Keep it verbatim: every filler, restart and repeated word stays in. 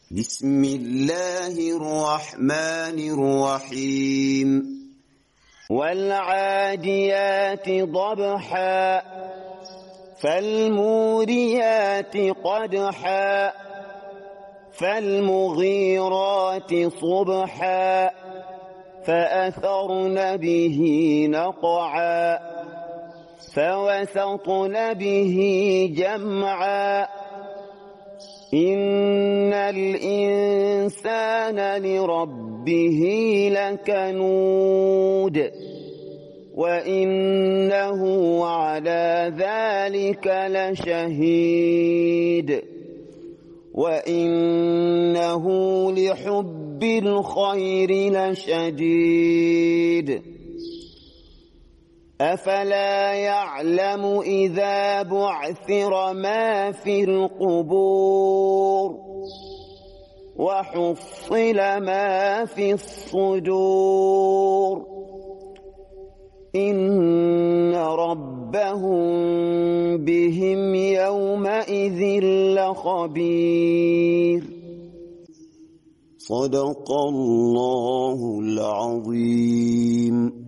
بسم الله الرحمن الرحيم والعاديات ضبحا فالموريات قدحا فالمغيرات صبحا فأثرن به نقعا فوسطن به جمعا إن الإنسان لربه لكنود وإنه على ذلك لشهيد وإنه لحب الخير لشديد أفلا يعلم إذا بعثر ما في القبور وحصل ما في الصدور إن ربهم بهم يومئذ لخبير. صدق الله العظيم.